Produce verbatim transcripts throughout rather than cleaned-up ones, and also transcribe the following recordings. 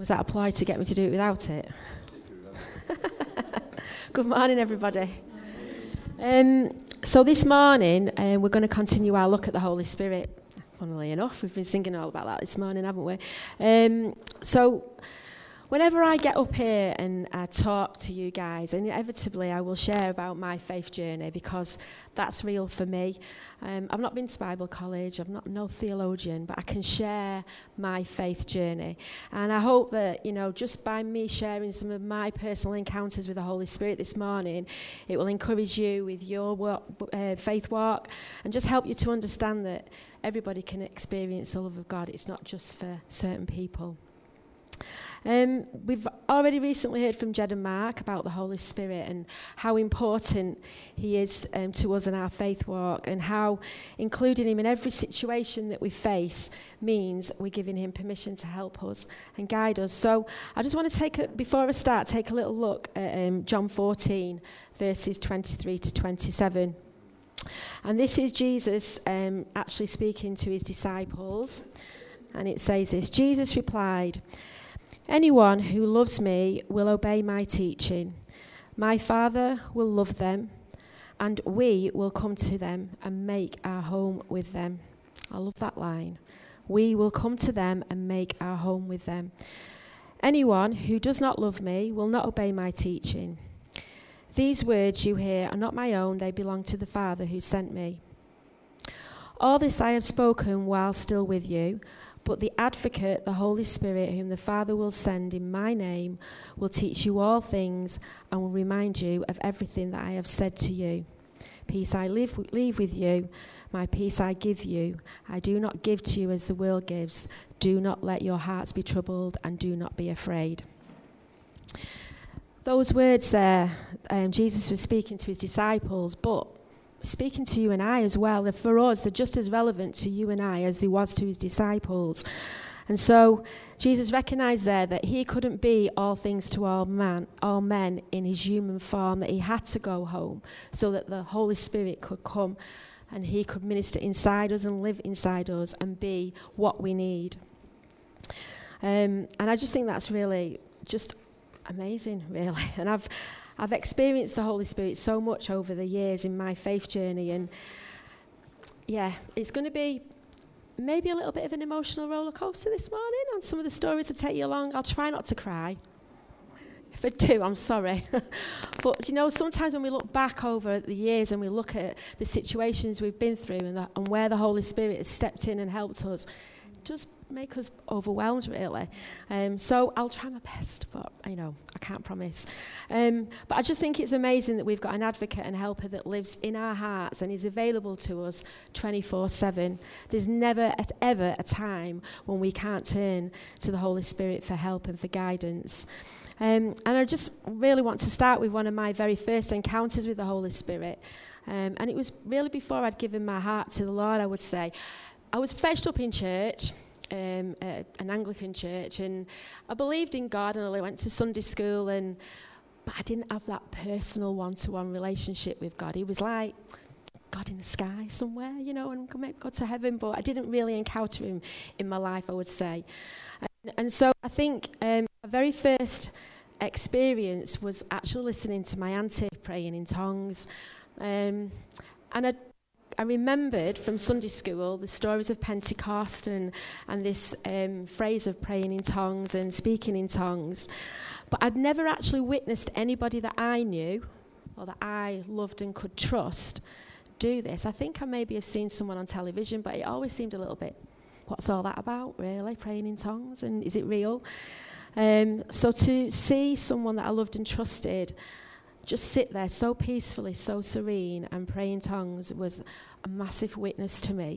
Was that a ploy to get me to do it without it? Good morning, everybody. Um, so this morning, uh, we're going to continue our look at the Holy Spirit. Funnily enough, we've been singing all about that this morning, haven't we? Um, so whenever I get up here and I talk to you guys, inevitably I will share about my faith journey because that's real for me. Um, I've not been to Bible college, I'm not no theologian, but I can share my faith journey. And I hope that, you know, just by me sharing some of my personal encounters with the Holy Spirit this morning, it will encourage you with your walk, uh, faith walk and just help you to understand that everybody can experience the love of God. It's not just for certain people. Um, we've already recently heard from Jed and Mark about the Holy Spirit and how important he is um, to us in our faith walk, and how including him in every situation that we face means we're giving him permission to help us and guide us. So I just want to take, a, before I start, take a little look at um, John fourteen, verses twenty-three to twenty-seven. And this is Jesus um, actually speaking to his disciples. And it says this: Jesus replied, "Anyone who loves me will obey my teaching. My Father will love them, and we will come to them and make our home with them." I love that line. We will come to them and make our home with them. Anyone who does not love me will not obey my teaching. These words you hear are not my own, they belong to the Father who sent me. All this I have spoken while still with you, but the Advocate, the Holy Spirit, whom the Father will send in my name, will teach you all things and will remind you of everything that I have said to you. Peace I leave, leave with you, my peace I give you. I do not give to you as the world gives. Do not let your hearts be troubled and do not be afraid. Those words there, um, Jesus was speaking to his disciples, but speaking to you and I as well. They're for us, they're just as relevant to you and I as they was to his disciples. And so Jesus recognized there that he couldn't be all things to all man, all men in his human form, that he had to go home so that the Holy Spirit could come and he could minister inside us and live inside us and be what we need. Um, and I just think that's really just amazing, really. And I've I've experienced the Holy Spirit so much over the years in my faith journey, and yeah, it's going to be maybe a little bit of an emotional roller coaster this morning on some of the stories that take you along. I'll try not to cry. If I do, I'm sorry. But, you know, sometimes when we look back over the years and we look at the situations we've been through and, the, and where the Holy Spirit has stepped in and helped us, just make us overwhelmed, really. Um, so I'll try my best, but you know, I can't promise. Um, but I just think it's amazing that we've got an advocate and helper that lives in our hearts and is available to us twenty-four seven. There's never, ever a time when we can't turn to the Holy Spirit for help and for guidance. Um, and I just really want to start with one of my very first encounters with the Holy Spirit. Um, and it was really before I'd given my heart to the Lord, I would say. I was fetched up in church. Um, uh, an Anglican church, and I believed in God, and I went to Sunday school, and but I didn't have that personal one-to-one relationship with God. He was like God in the sky somewhere, you know, and maybe go to heaven, but I didn't really encounter him in my life, I would say. And, and so I think um, my very first experience was actually listening to my auntie praying in tongues, um, and I I remembered from Sunday school the stories of Pentecost and, and this um, phrase of praying in tongues and speaking in tongues. But I'd never actually witnessed anybody that I knew or that I loved and could trust do this. I think I maybe have seen someone on television, but it always seemed a little bit, what's all that about, really, praying in tongues, and is it real? Um, so to see someone that I loved and trusted just sit there so peacefully, so serene, and pray in tongues was a massive witness to me.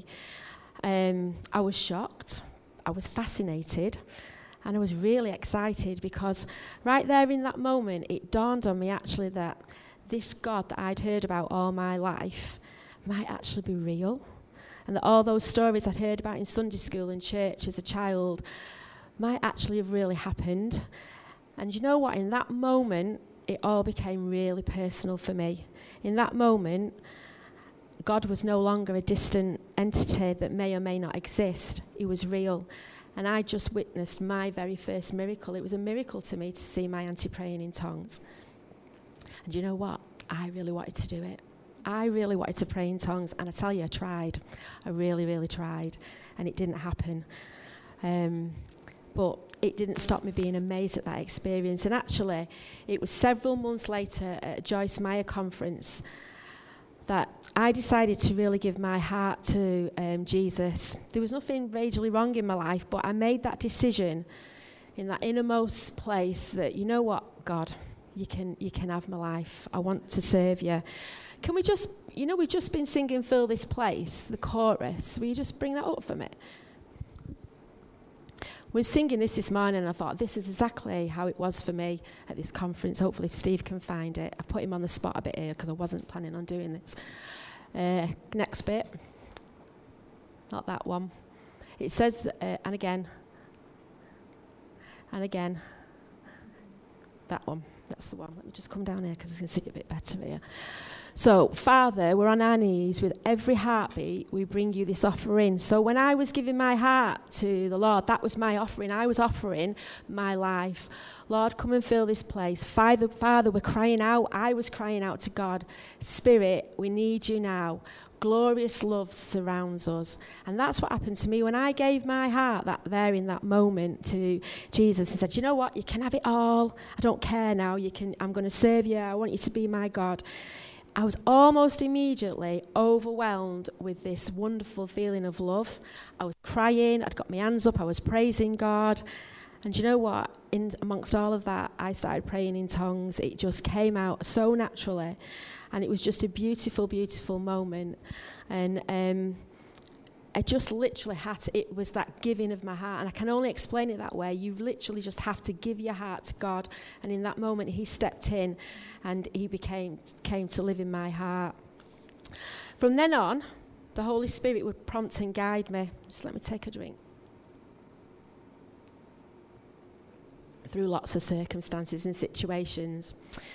Um, I was shocked, I was fascinated, and I was really excited because right there in that moment, it dawned on me actually that this God that I'd heard about all my life might actually be real, and that all those stories I'd heard about in Sunday school and church as a child might actually have really happened. And you know what? In that moment, it all became really personal for me. In that moment, God was no longer a distant entity that may or may not exist. He was real. And I just witnessed my very first miracle. It was a miracle to me to see my auntie praying in tongues. And you know what? I really wanted to do it. I really wanted to pray in tongues, and I tell you, I tried. I really, really tried, and it didn't happen. Um, but it didn't stop me being amazed at that experience. And actually, it was several months later at a Joyce Meyer conference that I decided to really give my heart to um, Jesus. There was nothing majorly wrong in my life, but I made that decision in that innermost place that, you know what, God, you can you can have my life. I want to serve you. Can we just, you know, we've just been singing Fill This Place, the chorus. Will you just bring that up for me? We were singing this this morning, and I thought, this is exactly how it was for me at this conference. Hopefully, if Steve can find it. I've put him on the spot a bit here because I wasn't planning on doing this. Uh, next bit. Not that one. It says, uh, and again, and again. That one. That's the one. Let me just come down here because I can see it a bit better here. So, Father, we're on our knees. With every heartbeat, we bring you this offering. So when I was giving my heart to the Lord, that was my offering. I was offering my life. Lord, come and fill this place. Father, Father, we're crying out. I was crying out to God. Spirit, we need you now. Glorious love surrounds us. And that's what happened to me when I gave my heart that there in that moment to Jesus and said, you know what, you can have it all. I don't care now. You can. I'm going to serve you. I want you to be my God. I was almost immediately overwhelmed with this wonderful feeling of love. I was crying. I'd got my hands up. I was praising God. And you know what? In amongst all of that, I started praying in tongues. It just came out so naturally. And it was just a beautiful, beautiful moment. And um, I just literally had to, it was that giving of my heart. And I can only explain it that way. You literally just have to give your heart to God. And in that moment, he stepped in and he became came to live in my heart. From then on, the Holy Spirit would prompt and guide me. Just let me take a drink. Through lots of circumstances and situations.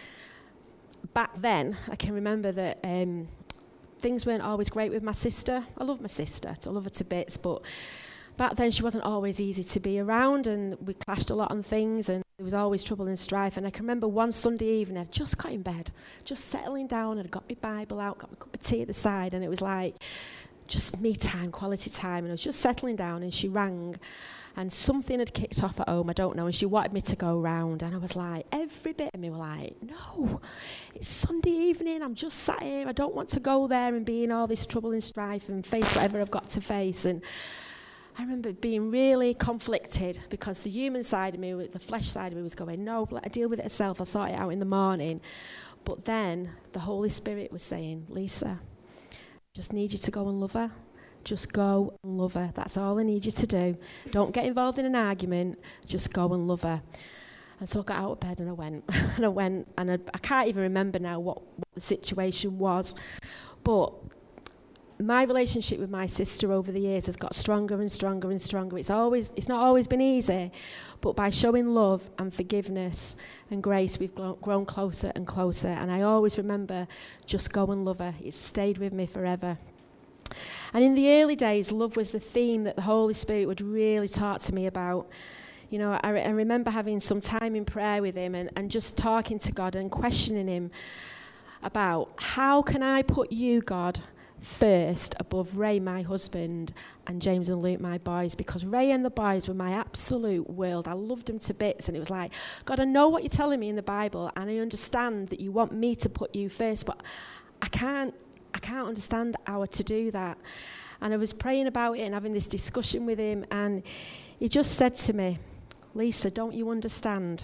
Back then, I can remember that um, things weren't always great with my sister. I love my sister, I love her to bits, but back then she wasn't always easy to be around, and we clashed a lot on things, and there was always trouble and strife. And I can remember one Sunday evening, I just got in bed, just settling down, and I got my Bible out, got my cup of tea at the side, and it was like just me time, quality time, and I was just settling down, and she rang. And something had kicked off at home, I don't know, and she wanted me to go round. And I was like, every bit of me were like, no, it's Sunday evening, I'm just sat here, I don't want to go there and be in all this trouble and strife and face whatever I've got to face. And I remember being really conflicted because the human side of me, the flesh side of me was going, no, let her deal with it herself, I'll sort it out in the morning. But then the Holy Spirit was saying, Lisa, I just need you to go and love her. Just go and love her. That's all I need you to do. Don't get involved in an argument. Just go and love her. And so I got out of bed and I went. and I went, and I, I can't even remember now what, what the situation was. But my relationship with my sister over the years has got stronger and stronger and stronger. It's always, it's not always been easy, but by showing love and forgiveness and grace, we've grown closer and closer. And I always remember, just go and love her. It's stayed with me forever. And in the early days, love was the theme that the Holy Spirit would really talk to me about. You know, I, re- I remember having some time in prayer with him and, and just talking to God and questioning him about how can I put you, God, first above Ray, my husband, and James and Luke, my boys, because Ray and the boys were my absolute world. I loved them to bits, and it was like, God, I know what you're telling me in the Bible, and I understand that you want me to put you first, but I can't I can't understand how to do that. And I was praying about it and having this discussion with him, and he just said to me, Lisa, don't you understand?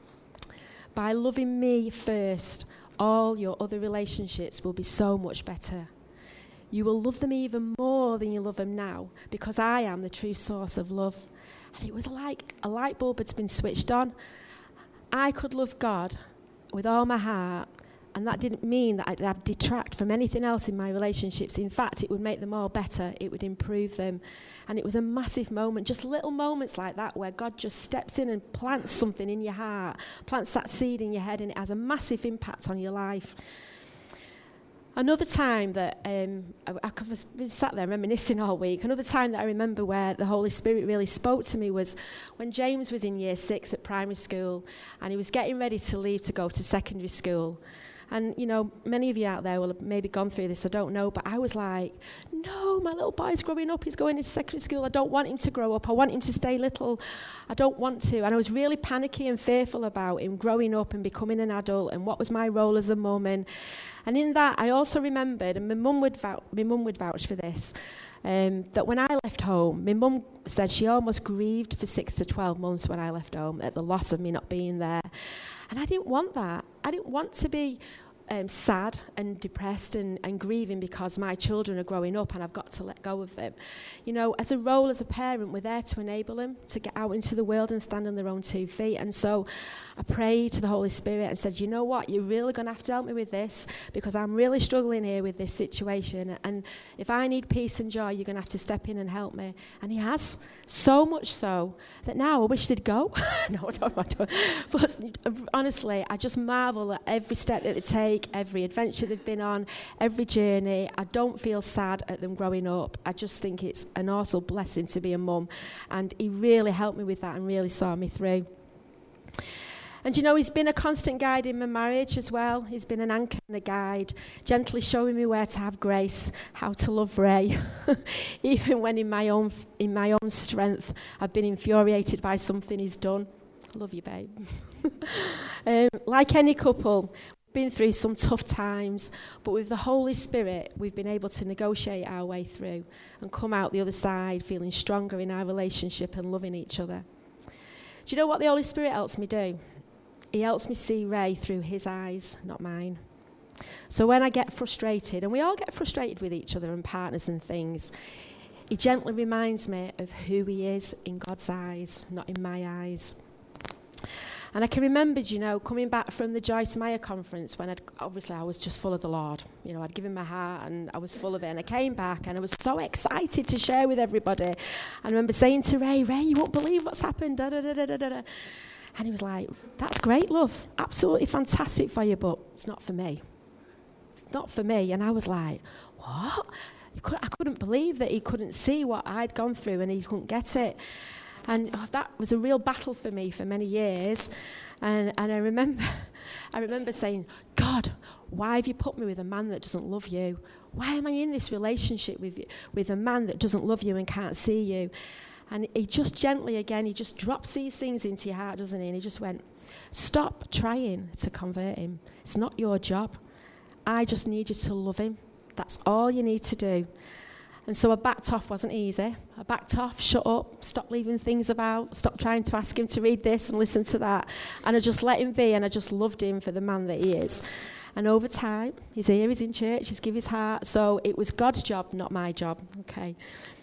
By loving me first, all your other relationships will be so much better. You will love them even more than you love them now, because I am the true source of love. And it was like a light bulb had been switched on. I could love God with all my heart, and that didn't mean that I'd, I'd detract from anything else in my relationships. In fact, it would make them all better. It would improve them. And it was a massive moment, just little moments like that where God just steps in and plants something in your heart, plants that seed in your head, and it has a massive impact on your life. Another time that um, I, I've been sat there reminiscing all week, another time that I remember where the Holy Spirit really spoke to me was when James was in year six at primary school and he was getting ready to leave to go to secondary school. And, you know, many of you out there will have maybe gone through this, I don't know, but I was like, no, my little boy's growing up, he's going into secondary school, I don't want him to grow up, I want him to stay little, I don't want to. And I was really panicky and fearful about him growing up and becoming an adult and what was my role as a mum. And, and in that, I also remembered, and my mum would, vou- my mum would vouch for this, um, that when I left home, my mum said she almost grieved for six to twelve months when I left home at the loss of me not being there. And I didn't want that. I didn't want to be um, sad and depressed and, and grieving because my children are growing up and I've got to let go of them. You know, as a role as a parent, we're there to enable them to get out into the world and stand on their own two feet. And so I prayed to the Holy Spirit and said, you know what, you're really going to have to help me with this because I'm really struggling here with this situation. And if I need peace and joy, you're going to have to step in and help me. And he has. So much so that now I wish they'd go. no, I don't, I don't. But honestly, I just marvel at every step that they take, every adventure they've been on, every journey. I don't feel sad at them growing up. I just think it's an awesome blessing to be a mum. And he really helped me with that and really saw me through. And you know, he's been a constant guide in my marriage as well. He's been an anchor and a guide, gently showing me where to have grace, how to love Ray. Even when in my own in my own strength, I've been infuriated by something he's done. I love you, babe. um, like any couple, we've been through some tough times, but with the Holy Spirit, we've been able to negotiate our way through and come out the other side feeling stronger in our relationship and loving each other. Do you know what the Holy Spirit helps me do? He helps me see Ray through his eyes, not mine. So when I get frustrated, and we all get frustrated with each other and partners and things, he gently reminds me of who he is in God's eyes, not in my eyes. And I can remember, you know, coming back from the Joyce Meyer conference when I'd, obviously I was just full of the Lord. You know, I'd given my heart and I was full of it. And I came back and I was so excited to share with everybody. I remember saying to Ray, Ray, you won't believe what's happened. Da, da, da, da, da, da. And he was like, that's great, love. Absolutely fantastic for you, but it's not for me. Not for me. And I was like, what? I couldn't believe that he couldn't see what I'd gone through and he couldn't get it. And oh, that was a real battle for me for many years. And and I remember I remember saying, God, why have you put me with a man that doesn't love you? Why am I in this relationship with you, with a man that doesn't love you and can't see you? And he just gently, again, he just drops these things into your heart, doesn't he? And he just went, stop trying to convert him. It's not your job. I just need you to love him. That's all you need to do. And so I backed off. Wasn't easy. I backed off, shut up, stopped leaving things about, stopped trying to ask him to read this and listen to that. And I just let him be, and I just loved him for the man that he is. And over time, he's here, he's in church, he's given his heart. So it was God's job, not my job. Okay.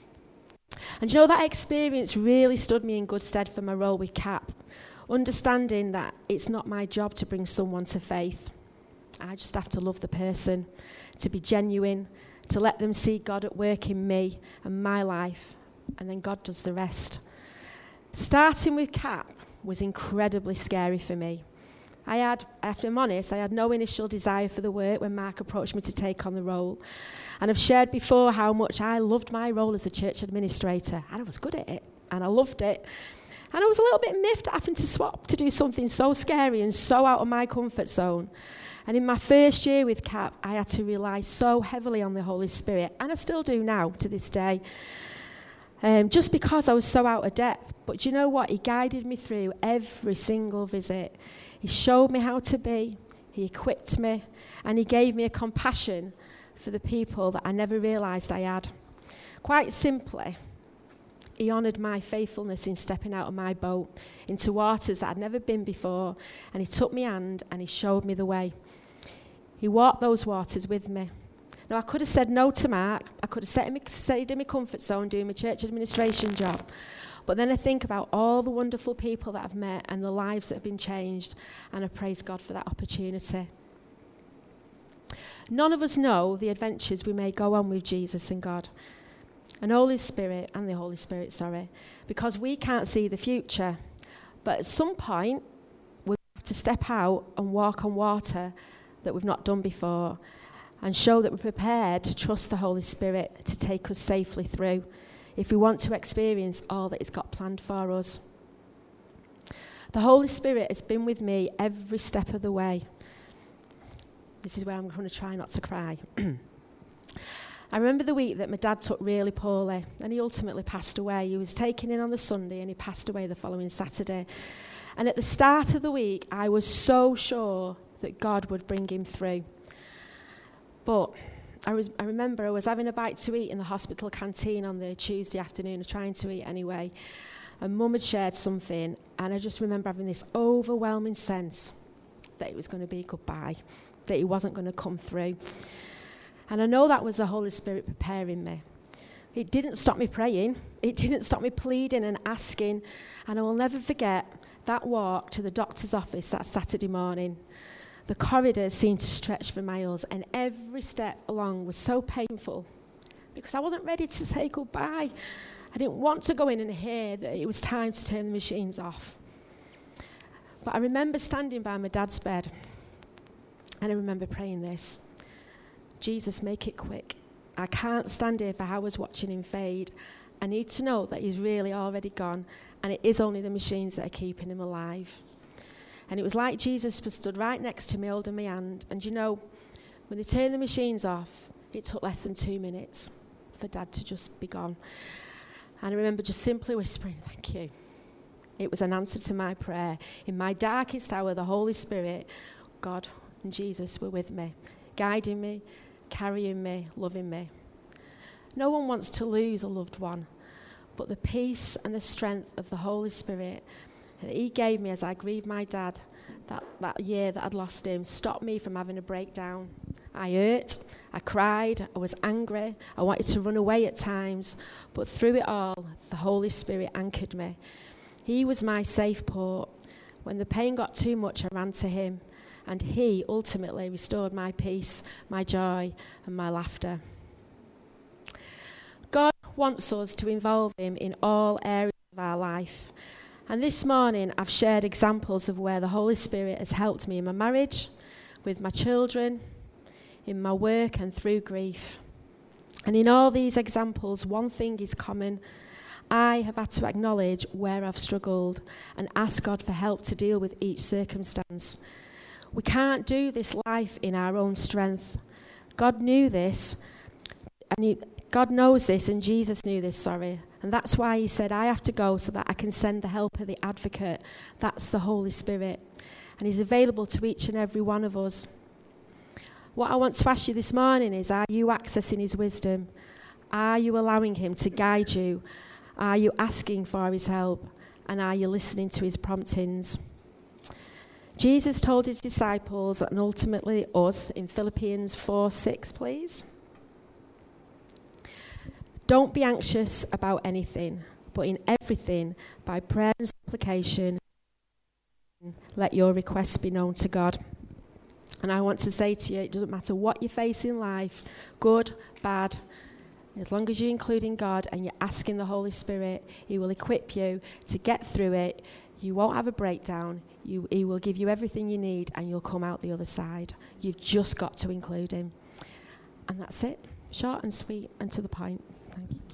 And you know, that experience really stood me in good stead for my role with CAP, understanding that it's not my job to bring someone to faith. I just have to love the person, to be genuine, to let them see God at work in me and my life, and then God does the rest. Starting with CAP was incredibly scary for me. I had, if I'm honest, I had no initial desire for the work when Mark approached me to take on the role. And I've shared before how much I loved my role as a church administrator, and I was good at it, and I loved it. And I was a little bit miffed at having to swap to do something so scary and so out of my comfort zone. And in my first year with CAP, I had to rely so heavily on the Holy Spirit, and I still do now to this day, um, just because I was so out of depth. But do you know what? He guided me through every single visit. He showed me how to be, he equipped me, and he gave me a compassion for the people that I never realised I had. Quite simply, he honoured my faithfulness in stepping out of my boat into waters that I'd never been before, and he took my hand and he showed me the way. He walked those waters with me. Now, I could have said no to Mark. I could have set him, stayed in my comfort zone doing my church administration job. But then I think about all the wonderful people that I've met and the lives that have been changed, and I praise God for that opportunity. None of us know the adventures we may go on with Jesus and God, and Holy Spirit, and the Holy Spirit, sorry, because we can't see the future. But at some point, we'll have to step out and walk on water that we've not done before. and show that we're prepared to trust the Holy Spirit to take us safely through if we want to experience all that He's got planned for us. The Holy Spirit has been with me every step of the way. This is where I'm going to try not to cry. I remember the week that my dad took really poorly, and he ultimately passed away. He was taken in on the Sunday, and he passed away the following Saturday. And at the start of the week, I was so sure that God would bring him through. But I, was, I remember I was having a bite to eat in the hospital canteen on the Tuesday afternoon, trying to eat anyway, and Mum had shared something, and I just remember having this overwhelming sense that it was going to be goodbye, that he wasn't going to come through. And I know that was the Holy Spirit preparing me. It didn't stop me praying. It didn't stop me pleading and asking. And I will never forget that walk to the doctor's office that Saturday morning. The corridors seemed to stretch for miles, and every step along was so painful because I wasn't ready to say goodbye. I didn't want to go in and hear that it was time to turn the machines off. But I remember standing by my dad's bed, and I remember praying this: Jesus, make it quick. I can't stand here for hours watching him fade. I need to know that he's really already gone, and it is only the machines that are keeping him alive. And it was like Jesus was stood right next to me, holding my hand. And you know, when they turned the machines off, it took less than two minutes for Dad to just be gone. And I remember just simply whispering, thank you. It was an answer to my prayer. In my darkest hour, the Holy Spirit, God and Jesus were with me, guiding me, carrying me, loving me. No one wants to lose a loved one, but the peace and the strength of the Holy Spirit that he gave me as I grieved my dad that, that year that I'd lost him stopped me from having a breakdown. I hurt, I cried, I was angry, I wanted to run away at times, but through it all, the Holy Spirit anchored me. He was my safe port. When the pain got too much, I ran to him, and he ultimately restored my peace, my joy, and my laughter. God wants us to involve him in all areas of our life. And this morning, I've shared examples of where the Holy Spirit has helped me in my marriage, with my children, in my work, and through grief. And in all these examples, one thing is common. I have had to acknowledge where I've struggled and ask God for help to deal with each circumstance. We can't do this life in our own strength. God knew this, and he, God knows this, and Jesus knew this, sorry. And that's why he said, I have to go so that I can send the helper, the advocate. That's the Holy Spirit. And he's available to each and every one of us. What I want to ask you this morning is, are you accessing his wisdom? Are you allowing him to guide you? Are you asking for his help? And are you listening to his promptings? Jesus told his disciples, and ultimately us, in Philippians four six, please. Don't be anxious about anything, but in everything, by prayer and supplication, let your requests be known to God. And I want to say to you, it doesn't matter what you face in life, good, bad, as long as you're including God and you're asking the Holy Spirit, he will equip you to get through it. You won't have a breakdown. You, he will give you everything you need, and you'll come out the other side. You've just got to include him. And that's it. Short and sweet and to the point. Thank you.